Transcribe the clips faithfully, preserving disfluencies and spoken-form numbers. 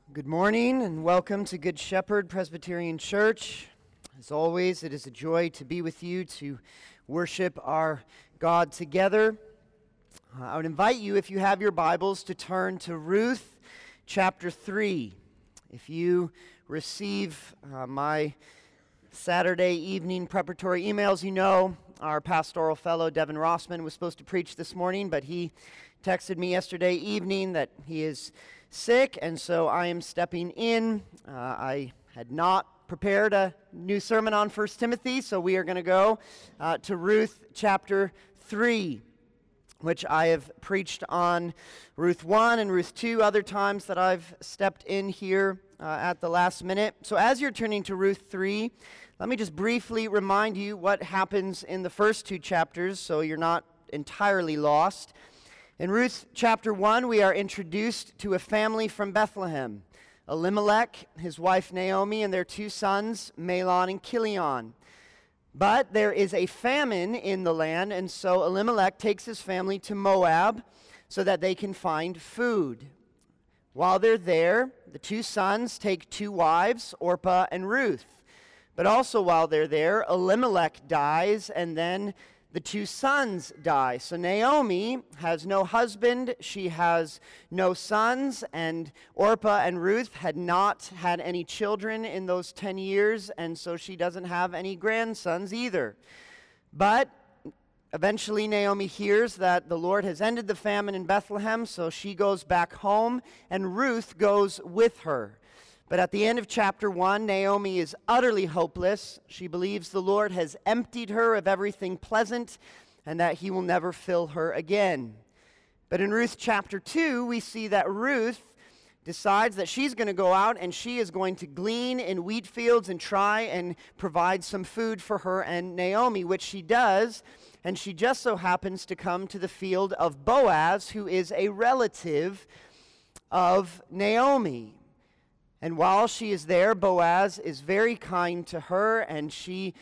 Good morning and welcome to Good Shepherd Presbyterian Church. As always, it is a joy to be with you to worship our God together. Uh, I would invite you, if you have your Bibles, to turn to Ruth chapter three. If you receive uh, my Saturday evening preparatory emails, you know our pastoral fellow Devin Rossman was supposed to preach this morning, but he texted me yesterday evening that he is sick, and so I am stepping in. Uh, I had not prepared a new sermon on First Timothy, so we are going to go uh, to Ruth chapter three, which I have preached on Ruth one and Ruth two other times that I've stepped in here uh, at the last minute. So as you're turning to Ruth three, let me just briefly remind you what happens in the first two chapters so you're not entirely lost. In Ruth chapter one, we are introduced to a family from Bethlehem. Elimelech, his wife Naomi, and their two sons, Mahlon and Chilion. But there is a famine in the land, and so Elimelech takes his family to Moab so that they can find food. While they're there, the two sons take two wives, Orpah and Ruth. But also while they're there, Elimelech dies, and then the two sons die. So Naomi has no husband, she has no sons, and Orpah and Ruth had not had any children in those ten years, and so she doesn't have any grandsons either. But eventually Naomi hears that the Lord has ended the famine in Bethlehem, so she goes back home, and Ruth goes with her. But at the end of chapter one, Naomi is utterly hopeless. She believes the Lord has emptied her of everything pleasant and that he will never fill her again. But in Ruth chapter two, we see that Ruth decides that she's going to go out and she is going to glean in wheat fields and try and provide some food for her and Naomi, which she does. And she just so happens to come to the field of Boaz, who is a relative of Naomi. And while she is there, Boaz is very kind to her, and she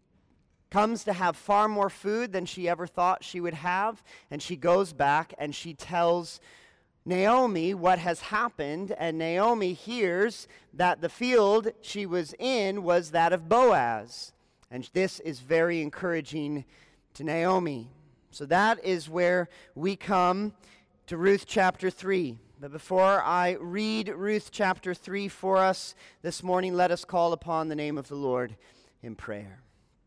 comes to have far more food than she ever thought she would have. And she goes back and she tells Naomi what has happened, and Naomi hears that the field she was in was that of Boaz. And this is very encouraging to Naomi. So that is where we come to Ruth chapter three. But before I read Ruth chapter three for us this morning, let us call upon the name of the Lord in prayer.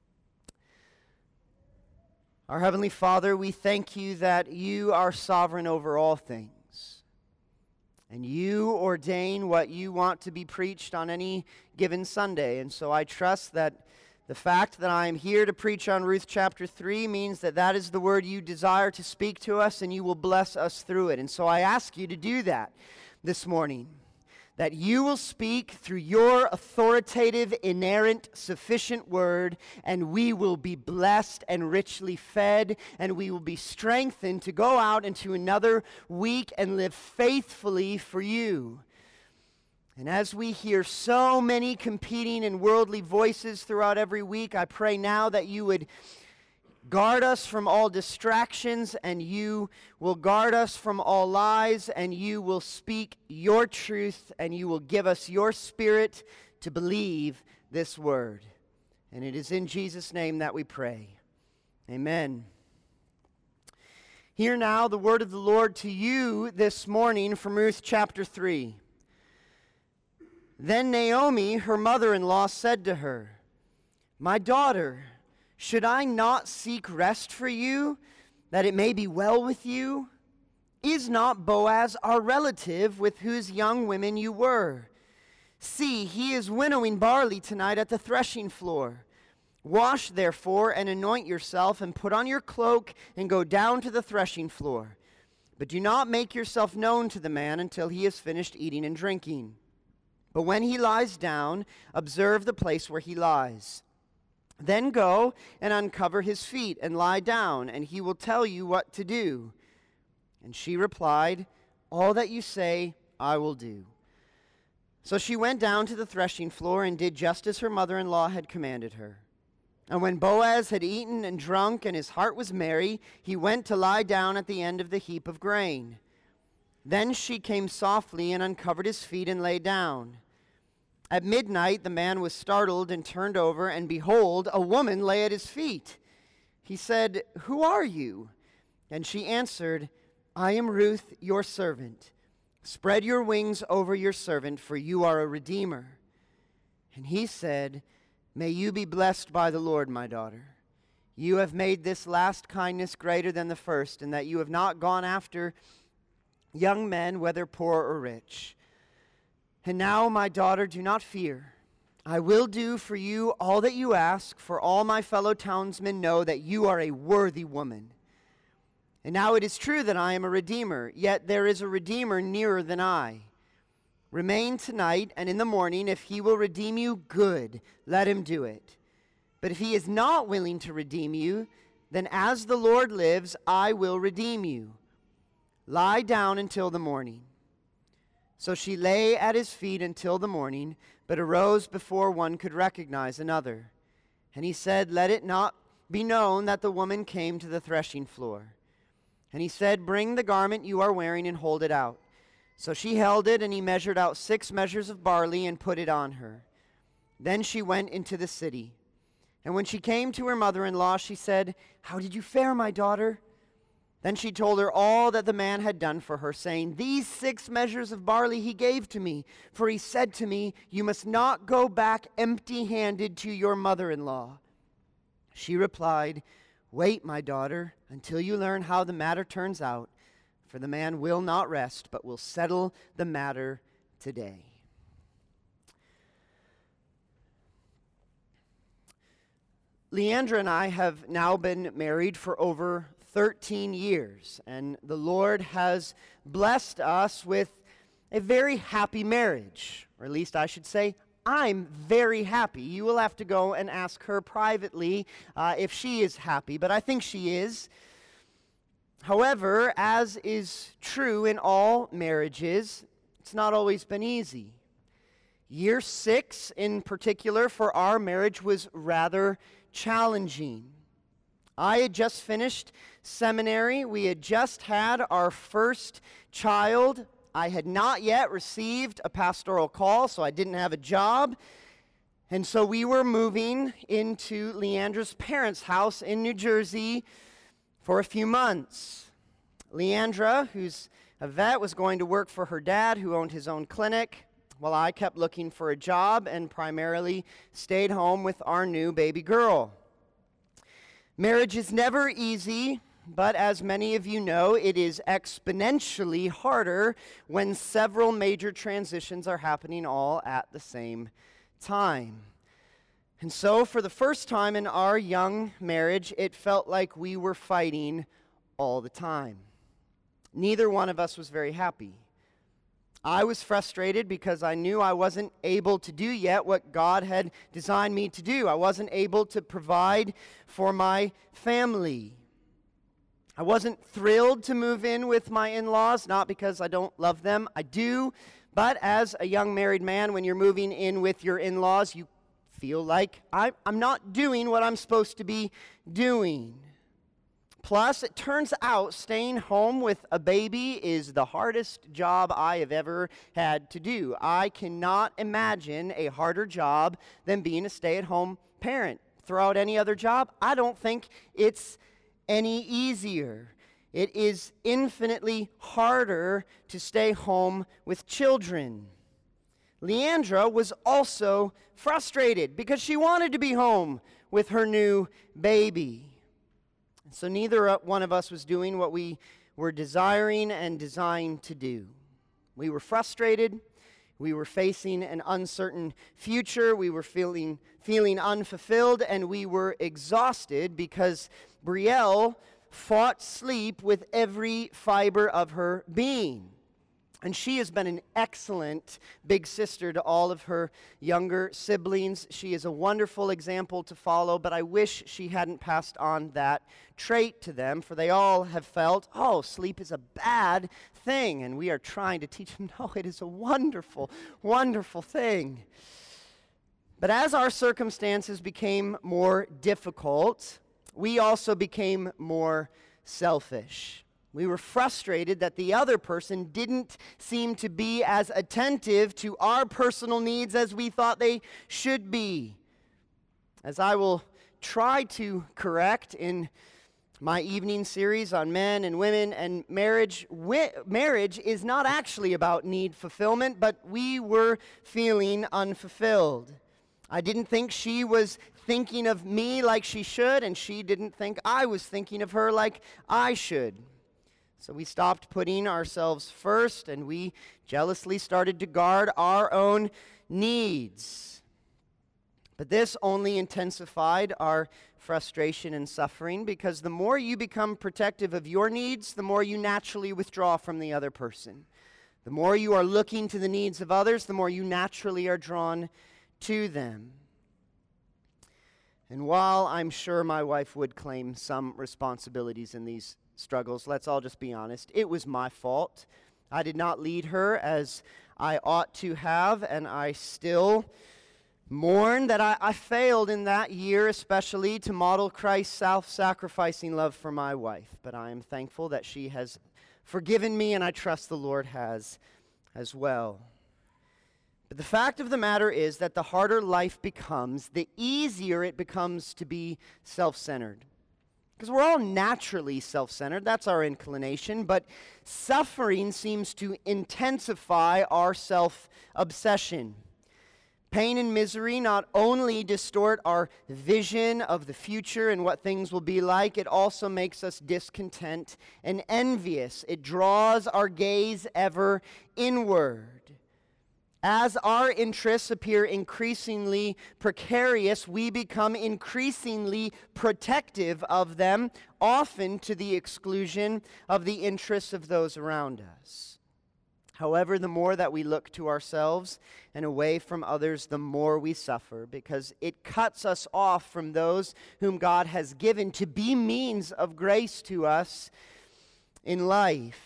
Our Heavenly Father, we thank you that you are sovereign over all things. And you ordain what you want to be preached on any given Sunday. And so I trust that the fact that I am here to preach on Ruth chapter three means that that is the word you desire to speak to us, and you will bless us through it. And so I ask you to do that this morning, that you will speak through your authoritative, inerrant, sufficient word, and we will be blessed and richly fed, and we will be strengthened to go out into another week and live faithfully for you. And as we hear so many competing and worldly voices throughout every week, I pray now that you would guard us from all distractions, and you will guard us from all lies, and you will speak your truth, and you will give us your spirit to believe this word. And it is in Jesus' name that we pray. Amen. Hear now the word of the Lord to you this morning from Ruth chapter three. Then Naomi, her mother-in-law, said to her, "My daughter, should I not seek rest for you, that it may be well with you? Is not Boaz our relative with whose young women you were? See, he is winnowing barley tonight at the threshing floor. Wash, therefore, and anoint yourself, and put on your cloak, and go down to the threshing floor. But do not make yourself known to the man until he has finished eating and drinking. But when he lies down, observe the place where he lies. Then go and uncover his feet and lie down, and he will tell you what to do." And she replied, "All that you say, I will do." So she went down to the threshing floor and did just as her mother-in-law had commanded her. And when Boaz had eaten and drunk and his heart was merry, he went to lie down at the end of the heap of grain. Then she came softly and uncovered his feet and lay down. At midnight the man was startled and turned over, and behold, a woman lay at his feet. He said, "Who are you?" And she answered, "I am Ruth, your servant. Spread your wings over your servant, for you are a redeemer." And he said, "May you be blessed by the Lord, my daughter. You have made this last kindness greater than the first, in that you have not gone after young men, whether poor or rich. And now, my daughter, do not fear. I will do for you all that you ask, for all my fellow townsmen know that you are a worthy woman. And now it is true that I am a redeemer, yet there is a redeemer nearer than I. Remain tonight, and in the morning, if he will redeem you, good, let him do it. But if he is not willing to redeem you, then as the Lord lives, I will redeem you. Lie down until the morning." So she lay at his feet until the morning, but arose before one could recognize another. And he said, "Let it not be known that the woman came to the threshing floor." And he said, "Bring the garment you are wearing and hold it out." So she held it, and he measured out six measures of barley and put it on her. Then she went into the city. And when she came to her mother-in-law, she said, "How did you fare, my daughter?" Then she told her all that the man had done for her, saying, "These six measures of barley he gave to me, for he said to me, 'You must not go back empty-handed to your mother-in-law.'" She replied, "Wait, my daughter, until you learn how the matter turns out, for the man will not rest, but will settle the matter today." Leandra and I have now been married for over thirteen years, and the Lord has blessed us with a very happy marriage, or at least I should say, I'm very happy. You will have to go and ask her privately uh, if she is happy, but I think she is. However, as is true in all marriages, it's not always been easy. Year six, in particular, for our marriage was rather challenging. I had just finished seminary. We had just had our first child. I had not yet received a pastoral call, so I didn't have a job. And so we were moving into Leandra's parents' house in New Jersey for a few months. Leandra, who's a vet, was going to work for her dad, who owned his own clinic, while I kept looking for a job and primarily stayed home with our new baby girl. Marriage is never easy, but as many of you know, it is exponentially harder when several major transitions are happening all at the same time. And so, for the first time in our young marriage, it felt like we were fighting all the time. Neither one of us was very happy. I was frustrated because I knew I wasn't able to do yet what God had designed me to do. I wasn't able to provide for my family. I wasn't thrilled to move in with my in-laws, not because I don't love them, I do, but as a young married man, when you're moving in with your in-laws, you feel like I, I'm not doing what I'm supposed to be doing. Plus, it turns out staying home with a baby is the hardest job I have ever had to do. I cannot imagine a harder job than being a stay-at-home parent. Throw out any other job, I don't think it's any easier. It is infinitely harder to stay home with children. Leandra was also frustrated because she wanted to be home with her new baby. So neither one of us was doing what we were desiring and designed to do. We were frustrated. We were facing an uncertain future. We were feeling feeling unfulfilled, and we were exhausted because Brielle fought sleep with every fiber of her being. And she has been an excellent big sister to all of her younger siblings. She is a wonderful example to follow, but I wish she hadn't passed on that trait to them, for they all have felt, oh, sleep is a bad thing. And we are trying to teach them, no, it is a wonderful, wonderful thing. But as our circumstances became more difficult, we also became more selfish. We were frustrated that the other person didn't seem to be as attentive to our personal needs as we thought they should be. As I will try to correct in my evening series on men and women and marriage, wi- marriage is not actually about need fulfillment, but we were feeling unfulfilled. I didn't think she was thinking of me like she should, and she didn't think I was thinking of her like I should. So we stopped putting ourselves first, and we jealously started to guard our own needs. But this only intensified our frustration and suffering, because the more you become protective of your needs, the more you naturally withdraw from the other person. The more you are looking to the needs of others, the more you naturally are drawn to them. And while I'm sure my wife would claim some responsibilities in these struggles, let's all just be honest, it was my fault. I did not lead her as I ought to have, and I still mourn that I, I failed in that year, especially to model Christ's self-sacrificing love for my wife. But I am thankful that she has forgiven me, and I trust the Lord has as well. But the fact of the matter is that the harder life becomes, the easier it becomes to be self-centered. Because we're all naturally self-centered, that's our inclination, but suffering seems to intensify our self-obsession. Pain and misery not only distort our vision of the future and what things will be like, it also makes us discontent and envious. It draws our gaze ever inward. As our interests appear increasingly precarious, we become increasingly protective of them, often to the exclusion of the interests of those around us. However, the more that we look to ourselves and away from others, the more we suffer, because it cuts us off from those whom God has given to be means of grace to us in life.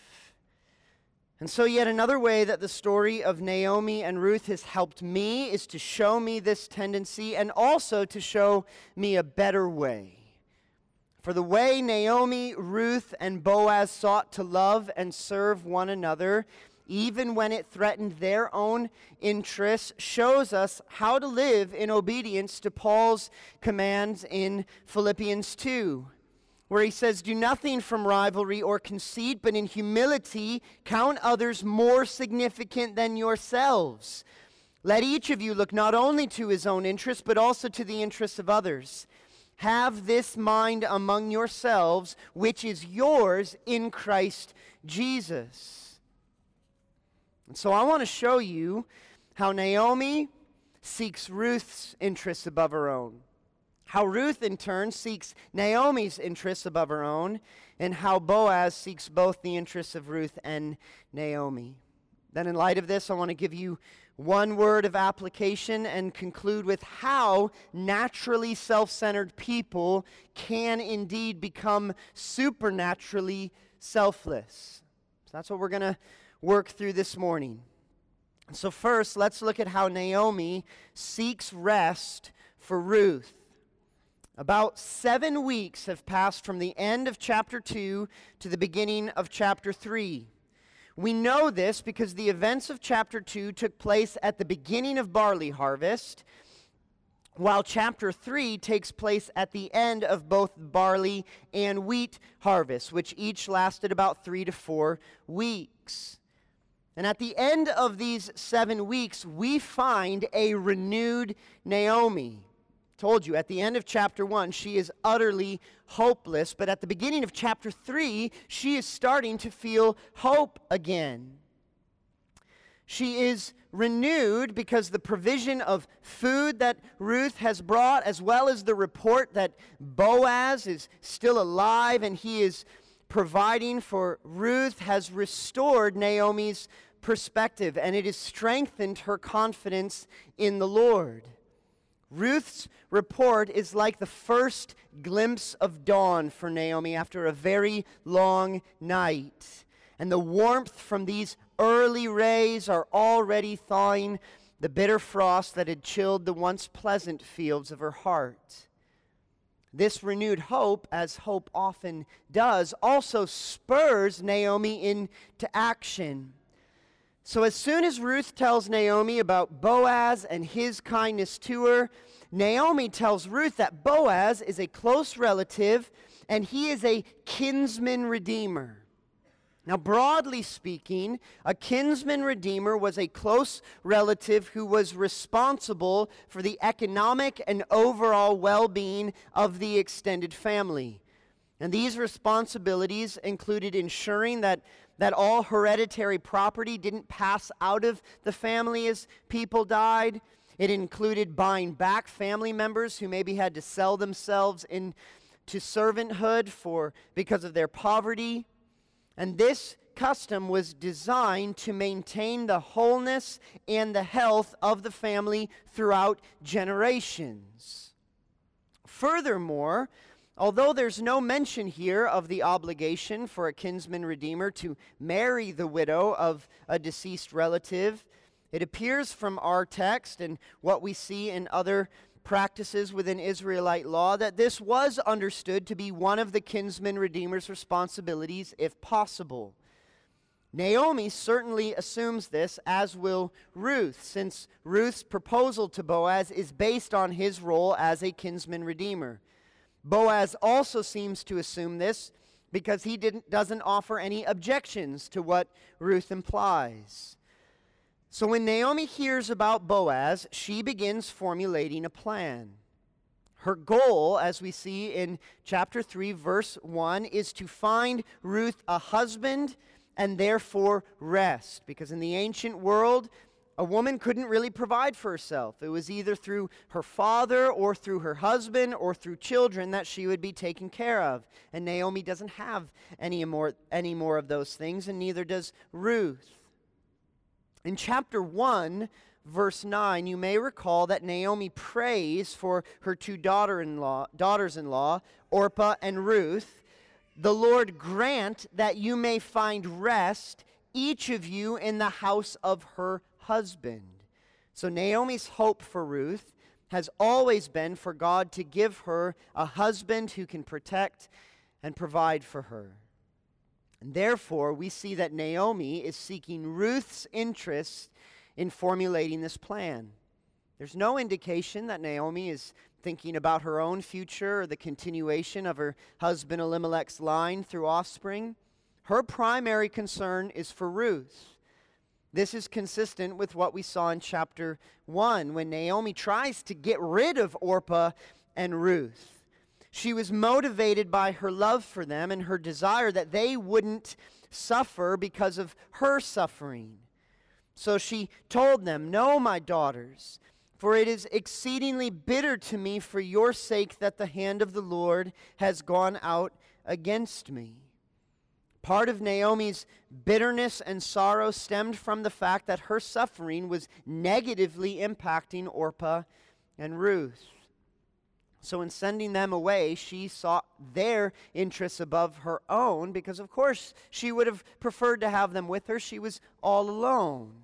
And so yet another way that the story of Naomi and Ruth has helped me is to show me this tendency, and also to show me a better way. For the way Naomi, Ruth, and Boaz sought to love and serve one another, even when it threatened their own interests, shows us how to live in obedience to Paul's commands in Philippians two. Where he says, "Do nothing from rivalry or conceit, but in humility count others more significant than yourselves. Let each of you look not only to his own interests, but also to the interests of others. Have this mind among yourselves, which is yours in Christ Jesus." And so I want to show you how Naomi seeks Ruth's interests above her own. How Ruth, in turn, seeks Naomi's interests above her own, and how Boaz seeks both the interests of Ruth and Naomi. Then in light of this, I want to give you one word of application and conclude with how naturally self-centered people can indeed become supernaturally selfless. So that's what we're going to work through this morning. So first, let's look at how Naomi seeks rest for Ruth. About seven weeks have passed from the end of chapter two to the beginning of chapter three. We know this because the events of chapter two took place at the beginning of barley harvest, while chapter three takes place at the end of both barley and wheat harvest, which each lasted about three to four weeks. And at the end of these seven weeks, we find a renewed Naomi. Told you, at the end of chapter one, she is utterly hopeless, but at the beginning of chapter three, she is starting to feel hope again. She is renewed because the provision of food that Ruth has brought, as well as the report that Boaz is still alive and he is providing for Ruth, has restored Naomi's perspective, and it has strengthened her confidence in the Lord. Ruth's report is like the first glimpse of dawn for Naomi after a very long night. And the warmth from these early rays are already thawing the bitter frost that had chilled the once pleasant fields of her heart. This renewed hope, as hope often does, also spurs Naomi into action. So as soon as Ruth tells Naomi about Boaz and his kindness to her, Naomi tells Ruth that Boaz is a close relative and he is a kinsman redeemer. Now, broadly speaking, a kinsman redeemer was a close relative who was responsible for the economic and overall well-being of the extended family. And these responsibilities included ensuring that, that all hereditary property didn't pass out of the family as people died. It included buying back family members who maybe had to sell themselves into servanthood for because of their poverty. And this custom was designed to maintain the wholeness and the health of the family throughout generations. Furthermore, although there's no mention here of the obligation for a kinsman redeemer to marry the widow of a deceased relative, it appears from our text and what we see in other practices within Israelite law that this was understood to be one of the kinsman redeemer's responsibilities if possible. Naomi certainly assumes this, as will Ruth, since Ruth's proposal to Boaz is based on his role as a kinsman redeemer. Boaz also seems to assume this because he didn't, doesn't offer any objections to what Ruth implies. So when Naomi hears about Boaz, she begins formulating a plan. Her goal, as we see in chapter three, verse one, is to find Ruth a husband and therefore rest. Because in the ancient world, a woman couldn't really provide for herself. It was either through her father or through her husband or through children that she would be taken care of. And Naomi doesn't have any more, any more of those things, and neither does Ruth. In chapter one, verse nine, you may recall that Naomi prays for her two daughter-in-law, daughters-in-law, Orpah and Ruth. The Lord grant that you may find rest, each of you in the house of her husband. So Naomi's hope for Ruth has always been for God to give her a husband who can protect and provide for her. And therefore, we see that Naomi is seeking Ruth's interest in formulating this plan. There's no indication that Naomi is thinking about her own future or the continuation of her husband Elimelech's line through offspring. Her primary concern is for Ruth. This is consistent with what we saw in chapter one, when Naomi tries to get rid of Orpah and Ruth. She was motivated by her love for them and her desire that they wouldn't suffer because of her suffering. So she told them, "No, my daughters, for it is exceedingly bitter to me for your sake that the hand of the Lord has gone out against me." Part of Naomi's bitterness and sorrow stemmed from the fact that her suffering was negatively impacting Orpah and Ruth. So in sending them away, she sought their interests above her own because, of course, she would have preferred to have them with her. She was all alone.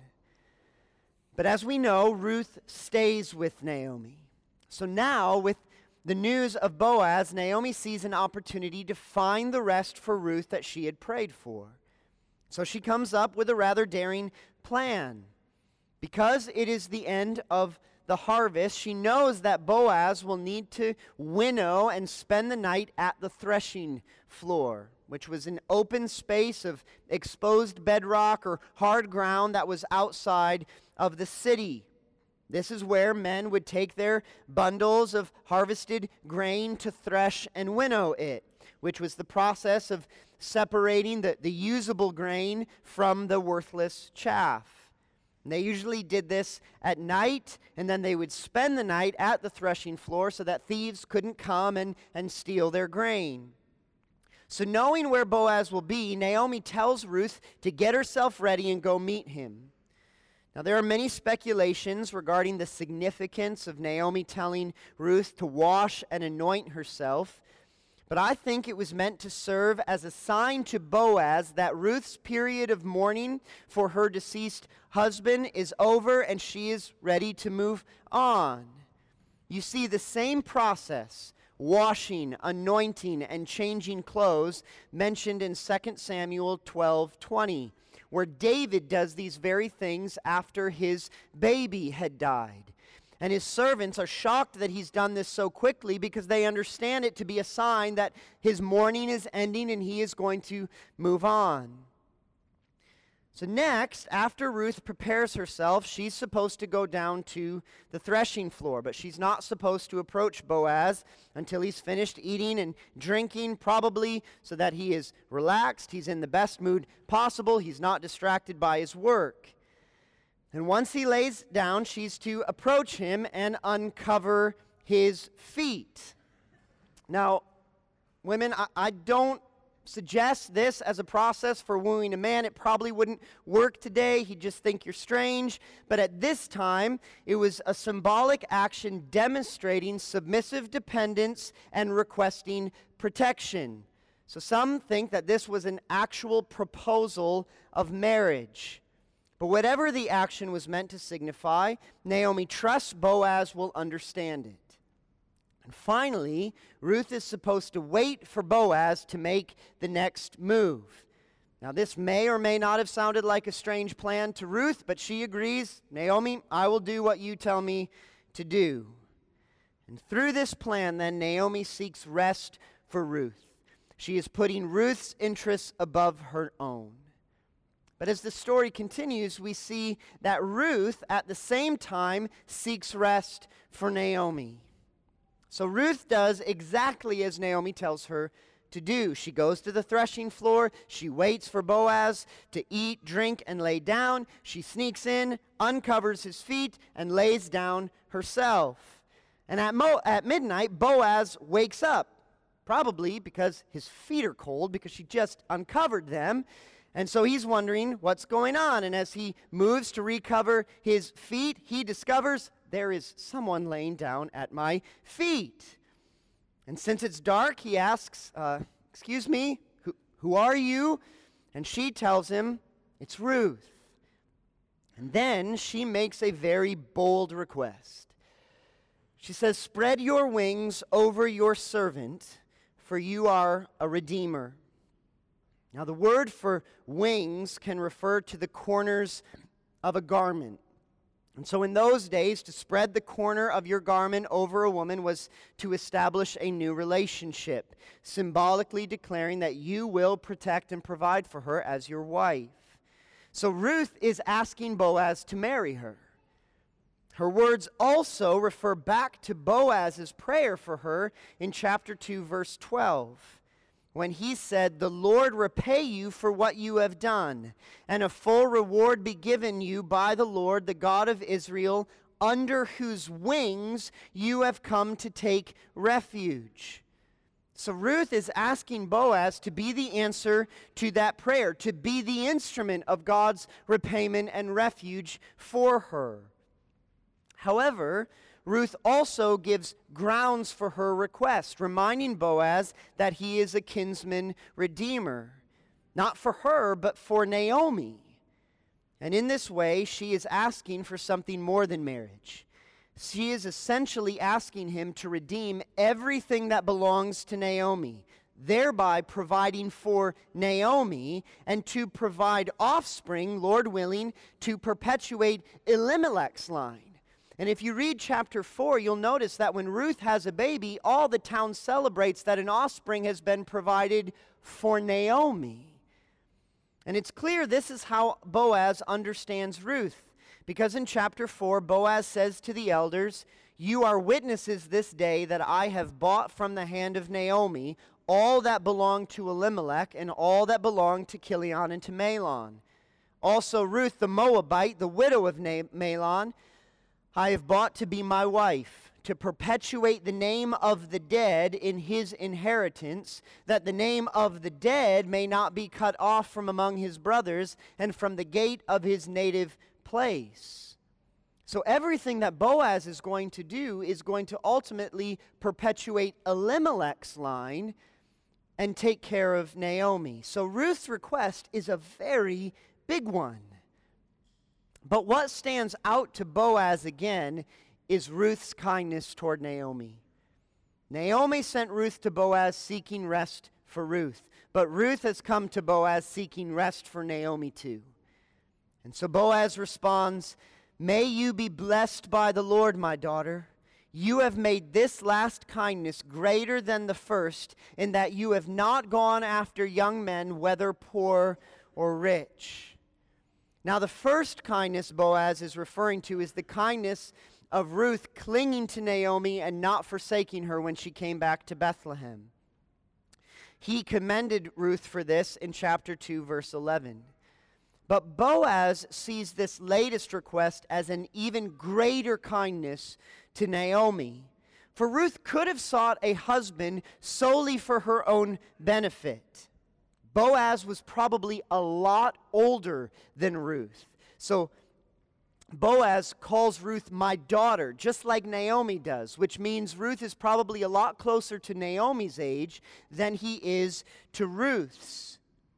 But as we know, Ruth stays with Naomi. So now, with the news of Boaz, Naomi sees an opportunity to find the rest for Ruth that she had prayed for. So she comes up with a rather daring plan. Because it is the end of the harvest, she knows that Boaz will need to winnow and spend the night at the threshing floor, which was an open space of exposed bedrock or hard ground that was outside of the city. This is where men would take their bundles of harvested grain to thresh and winnow it, which was the process of separating the, the usable grain from the worthless chaff. And they usually did this at night, and then they would spend the night at the threshing floor so that thieves couldn't come and, and steal their grain. So knowing where Boaz will be, Naomi tells Ruth to get herself ready and go meet him. Now, there are many speculations regarding the significance of Naomi telling Ruth to wash and anoint herself, but I think it was meant to serve as a sign to Boaz that Ruth's period of mourning for her deceased husband is over and she is ready to move on. You see, the same process washing, anointing, and changing clothes mentioned in Second Samuel twelve twenty, where David does these very things after his baby had died. And his servants are shocked that he's done this so quickly because they understand it to be a sign that his mourning is ending and he is going to move on. So next, after Ruth prepares herself, she's supposed to go down to the threshing floor, but she's not supposed to approach Boaz until he's finished eating and drinking, probably so that he is relaxed, he's in the best mood possible, he's not distracted by his work. And once he lays down, she's to approach him and uncover his feet. Now, women, I, I don't suggest this as a process for wooing a man. It probably wouldn't work today. He'd just think you're strange. But at this time, it was a symbolic action demonstrating submissive dependence and requesting protection. So some think that this was an actual proposal of marriage. But whatever the action was meant to signify, Naomi trusts Boaz will understand it. And finally, Ruth is supposed to wait for Boaz to make the next move. Now, this may or may not have sounded like a strange plan to Ruth, but she agrees, Naomi, I will do what you tell me to do. And through this plan, then, Naomi seeks rest for Ruth. She is putting Ruth's interests above her own. But as the story continues, we see that Ruth, at the same time, seeks rest for Naomi. So Ruth does exactly as Naomi tells her to do. She goes to the threshing floor. She waits for Boaz to eat, drink, and lay down. She sneaks in, uncovers his feet, and lays down herself. And at, mo- at midnight, Boaz wakes up, probably because his feet are cold, because she just uncovered them. And so he's wondering what's going on. And as he moves to recover his feet, he discovers there is someone laying down at my feet. And since it's dark, he asks, uh, excuse me, who, who are you? And she tells him, it's Ruth. And then she makes a very bold request. She says, spread your wings over your servant, for you are a redeemer. Now, the word for wings can refer to the corners of a garment. And so in those days, to spread the corner of your garment over a woman was to establish a new relationship, symbolically declaring that you will protect and provide for her as your wife. So Ruth is asking Boaz to marry her. Her words also refer back to Boaz's prayer for her in chapter two, verse twelve. When he said, the Lord repay you for what you have done, and a full reward be given you by the Lord, the God of Israel, under whose wings you have come to take refuge. So Ruth is asking Boaz to be the answer to that prayer, to be the instrument of God's repayment and refuge for her. However, Ruth also gives grounds for her request, reminding Boaz that he is a kinsman redeemer, not for her, but for Naomi. And in this way, she is asking for something more than marriage. She is essentially asking him to redeem everything that belongs to Naomi, thereby providing for Naomi and to provide offspring, Lord willing, to perpetuate Elimelech's line. And if you read chapter four, you'll notice that when Ruth has a baby, all the town celebrates that an offspring has been provided for Naomi. And it's clear this is how Boaz understands Ruth. Because in chapter four, Boaz says to the elders, you are witnesses this day that I have bought from the hand of Naomi all that belonged to Elimelech and all that belonged to Chilion and to Mahlon. Also Ruth the Moabite, the widow of Mahlon, I have bought to be my wife, to perpetuate the name of the dead in his inheritance, that the name of the dead may not be cut off from among his brothers and from the gate of his native place. So everything that Boaz is going to do is going to ultimately perpetuate Elimelech's line and take care of Naomi. So Ruth's request is a very big one. But what stands out to Boaz again is Ruth's kindness toward Naomi. Naomi sent Ruth to Boaz seeking rest for Ruth, but Ruth has come to Boaz seeking rest for Naomi too. And so Boaz responds, "May you be blessed by the Lord, my daughter. You have made this last kindness greater than the first, in that you have not gone after young men, whether poor or rich." Now, the first kindness Boaz is referring to is the kindness of Ruth clinging to Naomi and not forsaking her when she came back to Bethlehem. He commended Ruth for this in chapter two, verse eleven. But Boaz sees this latest request as an even greater kindness to Naomi. For Ruth could have sought a husband solely for her own benefit. Boaz was probably a lot older than Ruth. So Boaz calls Ruth my daughter, just like Naomi does, which means Ruth is probably a lot closer to Naomi's age than he is to Ruth's.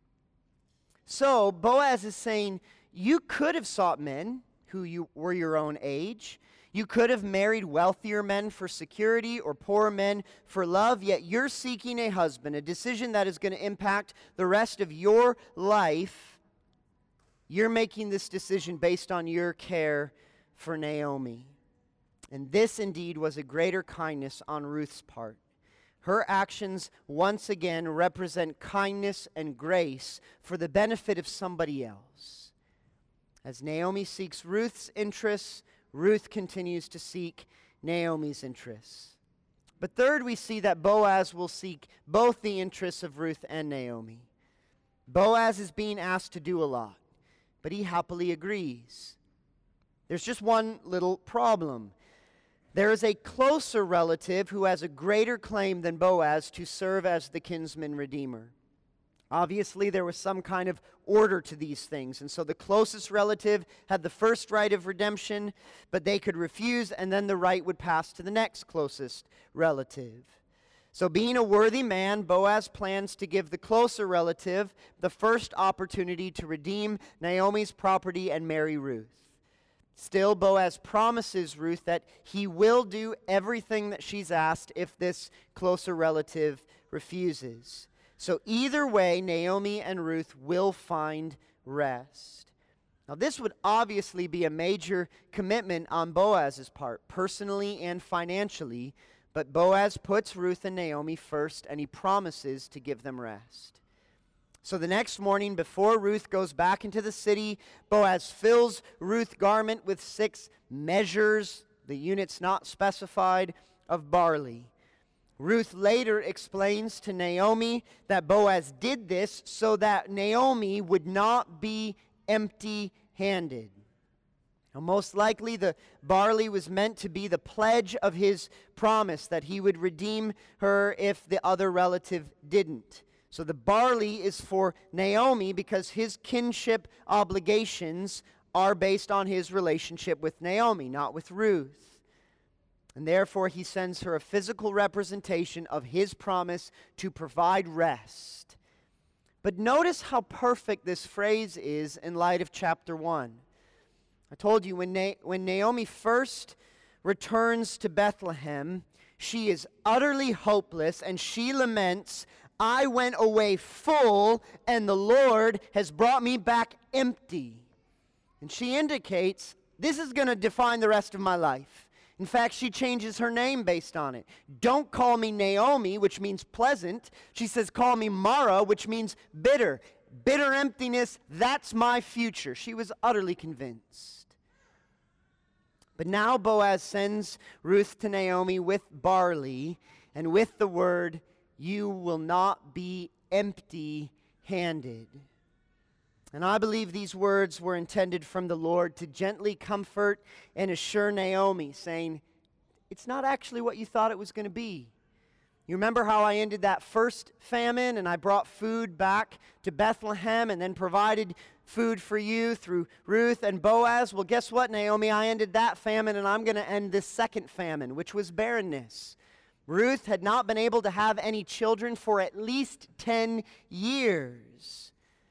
So Boaz is saying, you could have sought men who you were your own age. You could have married wealthier men for security or poorer men for love, yet you're seeking a husband, a decision that is going to impact the rest of your life. You're making this decision based on your care for Naomi. And this indeed was a greater kindness on Ruth's part. Her actions once again represent kindness and grace for the benefit of somebody else. As Naomi seeks Ruth's interests, Ruth continues to seek Naomi's interests. But third, we see that Boaz will seek both the interests of Ruth and Naomi. Boaz is being asked to do a lot, but he happily agrees. There's just one little problem. There is a closer relative who has a greater claim than Boaz to serve as the kinsman redeemer. Obviously, there was some kind of order to these things, and so the closest relative had the first right of redemption, but they could refuse, and then the right would pass to the next closest relative. So being a worthy man, Boaz plans to give the closer relative the first opportunity to redeem Naomi's property and marry Ruth. Still, Boaz promises Ruth that he will do everything that she's asked if this closer relative refuses. So either way, Naomi and Ruth will find rest. Now, this would obviously be a major commitment on Boaz's part, personally and financially, but Boaz puts Ruth and Naomi first, and he promises to give them rest. So the next morning, before Ruth goes back into the city, Boaz fills Ruth's garment with six measures, the units not specified, of barley. Ruth later explains to Naomi that Boaz did this so that Naomi would not be empty-handed. Now, most likely the barley was meant to be the pledge of his promise that he would redeem her if the other relative didn't. So the barley is for Naomi because his kinship obligations are based on his relationship with Naomi, not with Ruth. And therefore he sends her a physical representation of his promise to provide rest. But notice how perfect this phrase is in light of chapter one. I told you when, Na- when Naomi first returns to Bethlehem, she is utterly hopeless and she laments, "I went away full and the Lord has brought me back empty." And she indicates, this is going to define the rest of my life. In fact, she changes her name based on it. Don't call me Naomi, which means pleasant. She says, call me Mara, which means bitter. Bitter emptiness, that's my future. She was utterly convinced. But now Boaz sends Ruth to Naomi with barley and with the word, "You will not be empty-handed." And I believe these words were intended from the Lord to gently comfort and assure Naomi, saying, it's not actually what you thought it was going to be. You remember how I ended that first famine and I brought food back to Bethlehem and then provided food for you through Ruth and Boaz? Well, guess what, Naomi? I ended that famine and I'm going to end this second famine, which was barrenness. Ruth had not been able to have any children for at least ten years.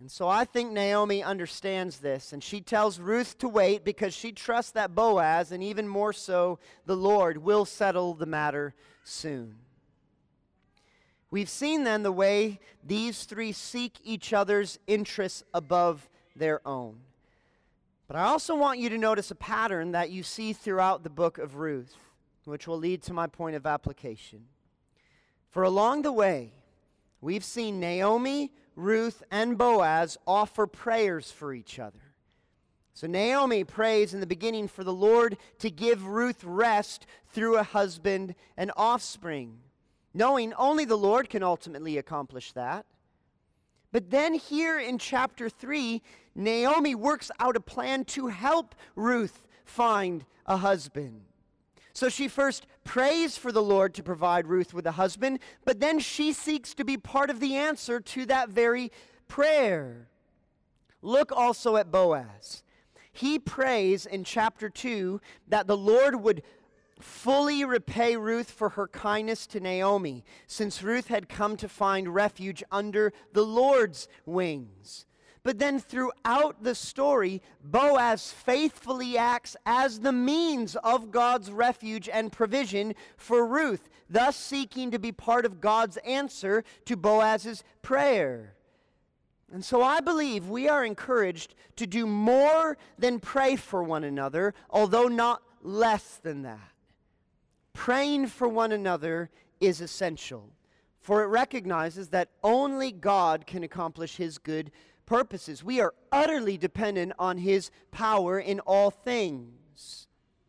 And so I think Naomi understands this, and she tells Ruth to wait because she trusts that Boaz, and even more so the Lord, will settle the matter soon. We've seen then the way these three seek each other's interests above their own. But I also want you to notice a pattern that you see throughout the book of Ruth, which will lead to my point of application. For along the way, we've seen Naomi, Ruth, and Boaz offer prayers for each other. So Naomi prays in the beginning for the Lord to give Ruth rest through a husband and offspring, knowing only the Lord can ultimately accomplish that. But then here in chapter three, Naomi works out a plan to help Ruth find a husband. So she first prays for the Lord to provide Ruth with a husband, but then she seeks to be part of the answer to that very prayer. Look also at Boaz. He prays in chapter two that the Lord would fully repay Ruth for her kindness to Naomi, since Ruth had come to find refuge under the Lord's wings. But then throughout the story, Boaz faithfully acts as the means of God's refuge and provision for Ruth, thus seeking to be part of God's answer to Boaz's prayer. And so I believe we are encouraged to do more than pray for one another, although not less than that. Praying for one another is essential, for it recognizes that only God can accomplish His good purposes. We are utterly dependent on His power in all things.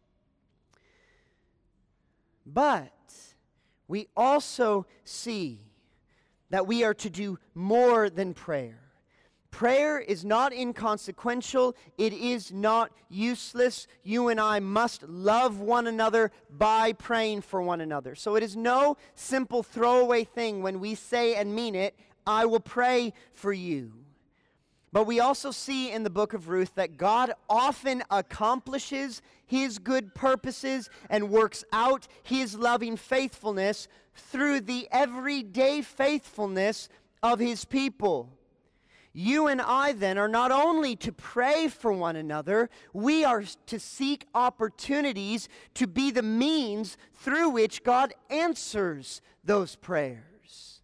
But we also see that we are to do more than prayer. Prayer is not inconsequential. It is not useless. You and I must love one another by praying for one another. So it is no simple throwaway thing when we say and mean it, I will pray for you. But we also see in the book of Ruth that God often accomplishes His good purposes and works out His loving faithfulness through the everyday faithfulness of His people. You and I then are not only to pray for one another, we are to seek opportunities to be the means through which God answers those prayers.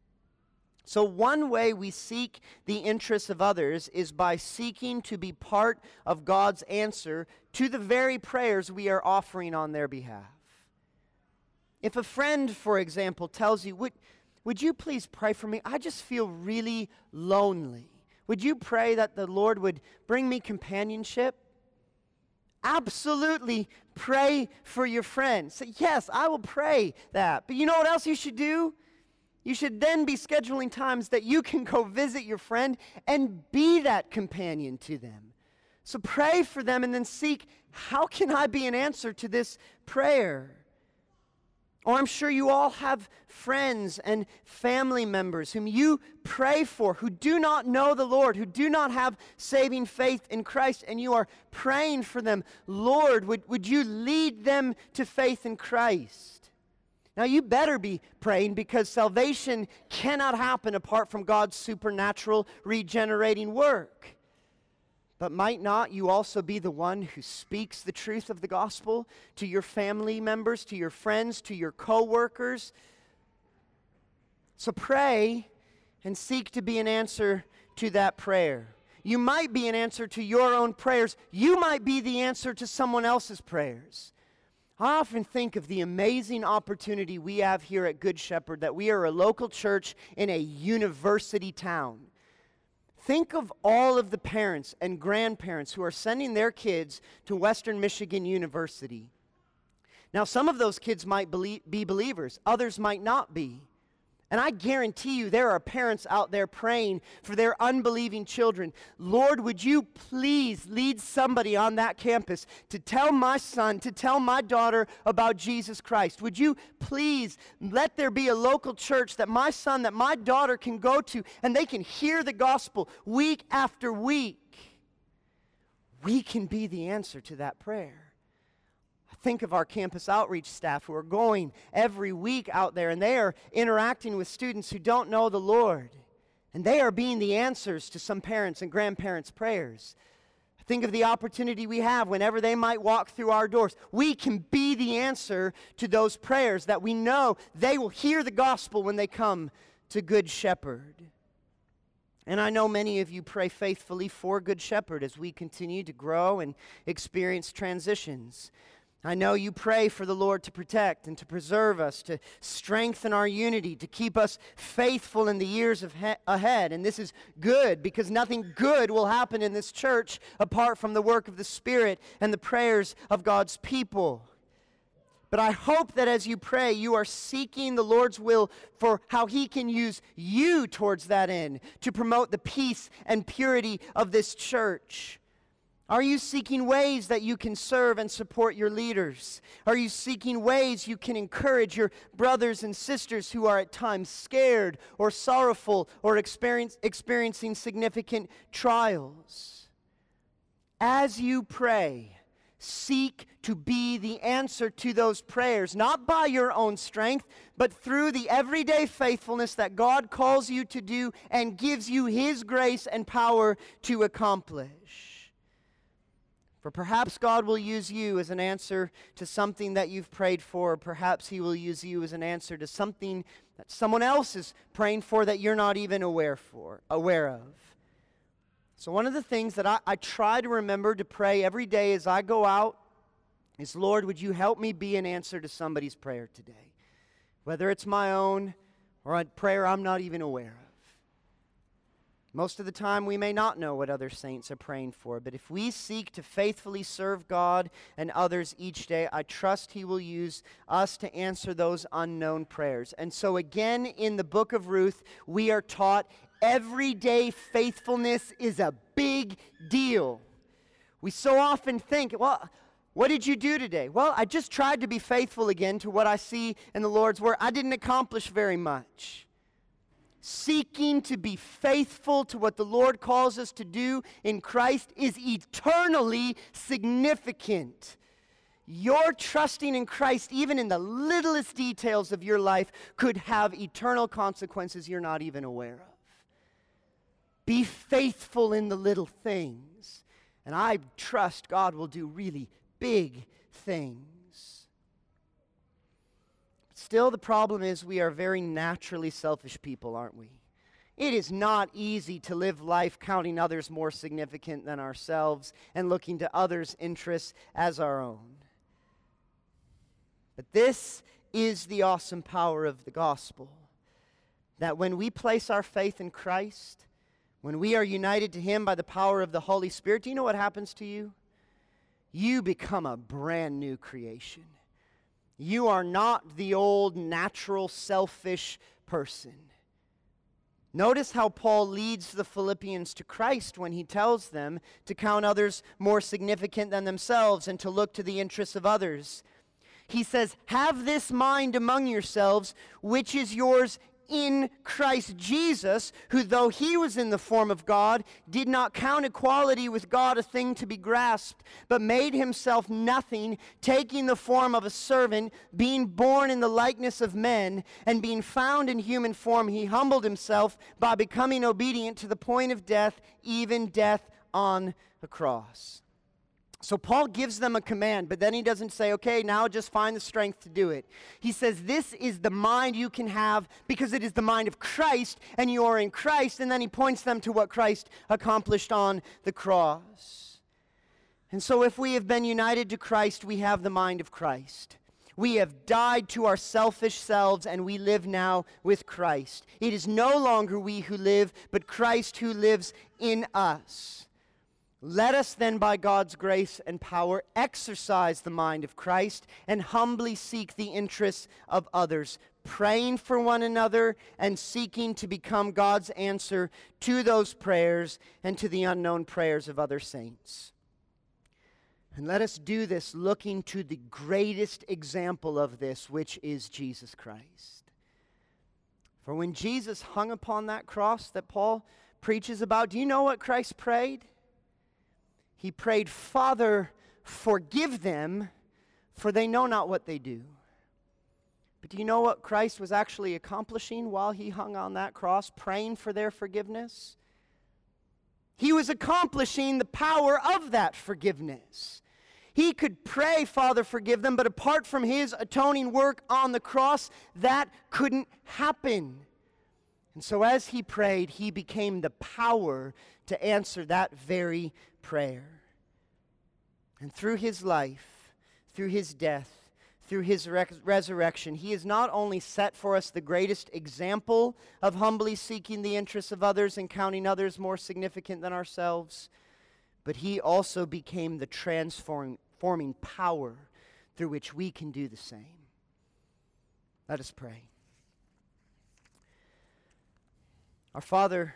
So one way we seek the interests of others is by seeking to be part of God's answer to the very prayers we are offering on their behalf. If a friend, for example, tells you, would, would you please pray for me? I just feel really lonely. Would you pray that the Lord would bring me companionship? Absolutely pray for your friend. Say, yes, I will pray that. But you know what else you should do? You should then be scheduling times that you can go visit your friend and be that companion to them. So pray for them and then seek, how can I be an answer to this prayer? Or I'm sure you all have friends and family members whom you pray for, who do not know the Lord, who do not have saving faith in Christ, and you are praying for them. Lord, would, would you lead them to faith in Christ? Now you better be praying, because salvation cannot happen apart from God's supernatural regenerating work. But might not you also be the one who speaks the truth of the gospel to your family members, to your friends, to your co-workers? So pray and seek to be an answer to that prayer. You might be an answer to your own prayers. You might be the answer to someone else's prayers. I often think of the amazing opportunity we have here at Good Shepherd, that we are a local church in a university town. Think of all of the parents and grandparents who are sending their kids to Western Michigan University. Now, some of those kids might belie- be believers. Others might not be. And I guarantee you there are parents out there praying for their unbelieving children. Lord, would you please lead somebody on that campus to tell my son, to tell my daughter about Jesus Christ? Would you please let there be a local church that my son, that my daughter can go to, and they can hear the gospel week after week? We can be the answer to that prayer. Think of our campus outreach staff who are going every week out there, and they are interacting with students who don't know the Lord. And they are being the answers to some parents and grandparents' prayers. Think of the opportunity we have whenever they might walk through our doors. We can be the answer to those prayers that we know they will hear the gospel when they come to Good Shepherd. And I know many of you pray faithfully for Good Shepherd as we continue to grow and experience transitions. I know you pray for the Lord to protect and to preserve us, to strengthen our unity, to keep us faithful in the years of he- ahead. And this is good because nothing good will happen in this church apart from the work of the Spirit and the prayers of God's people. But I hope that as you pray, you are seeking the Lord's will for how He can use you towards that end to promote the peace and purity of this church. Are you seeking ways that you can serve and support your leaders? Are you seeking ways you can encourage your brothers and sisters who are at times scared or sorrowful or experience, experiencing significant trials? As you pray, seek to be the answer to those prayers, not by your own strength, but through the everyday faithfulness that God calls you to do and gives you His grace and power to accomplish. For perhaps God will use you as an answer to something that you've prayed for. Perhaps He will use you as an answer to something that someone else is praying for that you're not even aware for, aware of. So one of the things that I, I try to remember to pray every day as I go out is, Lord, would you help me be an answer to somebody's prayer today? Whether it's my own or a prayer I'm not even aware of. Most of the time, we may not know what other saints are praying for, but if we seek to faithfully serve God and others each day, I trust He will use us to answer those unknown prayers. And so again, in the book of Ruth, we are taught everyday faithfulness is a big deal. We so often think, well, what did you do today? Well, I just tried to be faithful again to what I see in the Lord's Word. I didn't accomplish very much. Seeking to be faithful to what the Lord calls us to do in Christ is eternally significant. Your trusting in Christ, even in the littlest details of your life, could have eternal consequences you're not even aware of. Be faithful in the little things, and I trust God will do really big things. Still, the problem is we are very naturally selfish people, aren't we? It is not easy to live life counting others more significant than ourselves and looking to others' interests as our own. But this is the awesome power of the gospel, that when we place our faith in Christ, when we are united to Him by the power of the Holy Spirit, do you know what happens to you? You become a brand new creation. You are not the old, natural, selfish person. Notice how Paul leads the Philippians to Christ when he tells them to count others more significant than themselves and to look to the interests of others. He says, "Have this mind among yourselves, which is yours in Christ Jesus, who though He was in the form of God, did not count equality with God a thing to be grasped, but made Himself nothing, taking the form of a servant, being born in the likeness of men, and being found in human form, He humbled Himself by becoming obedient to the point of death, even death on the cross." So Paul gives them a command, but then he doesn't say, okay, now just find the strength to do it. He says, this is the mind you can have because it is the mind of Christ, and you are in Christ, and then he points them to what Christ accomplished on the cross. And so if we have been united to Christ, we have the mind of Christ. We have died to our selfish selves, and we live now with Christ. It is no longer we who live, but Christ who lives in us. Let us then, by God's grace and power, exercise the mind of Christ and humbly seek the interests of others, praying for one another and seeking to become God's answer to those prayers and to the unknown prayers of other saints. And let us do this looking to the greatest example of this, which is Jesus Christ. For when Jesus hung upon that cross that Paul preaches about, do you know what Christ prayed? He prayed, "Father, forgive them, for they know not what they do." But do you know what Christ was actually accomplishing while he hung on that cross, praying for their forgiveness? He was accomplishing the power of that forgiveness. He could pray, Father, forgive them, but apart from his atoning work on the cross, that couldn't happen. And so as he prayed, he became the power to answer that very prayer. And through his life, through his death, through his re- resurrection, he has not only set for us the greatest example of humbly seeking the interests of others and counting others more significant than ourselves, but he also became the transforming power through which we can do the same. Let us pray. Our Father,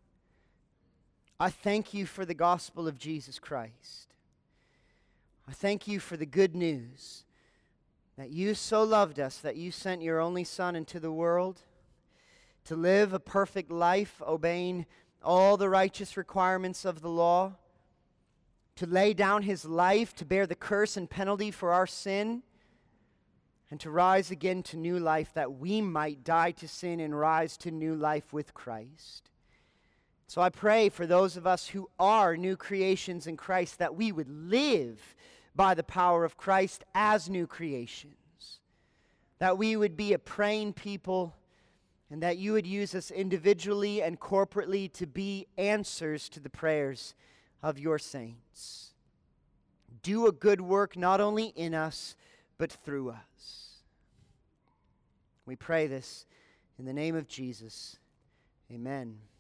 I thank you for the gospel of Jesus Christ. I thank you for the good news that you so loved us that you sent your only Son into the world to live a perfect life, obeying all the righteous requirements of the law, to lay down his life to bear the curse and penalty for our sin, and to rise again to new life that we might die to sin and rise to new life with Christ. So I pray for those of us who are new creations in Christ that we would live by the power of Christ as new creations, that we would be a praying people, and that you would use us individually and corporately to be answers to the prayers of your saints. Do a good work not only in us, but through us. We pray this in the name of Jesus. Amen.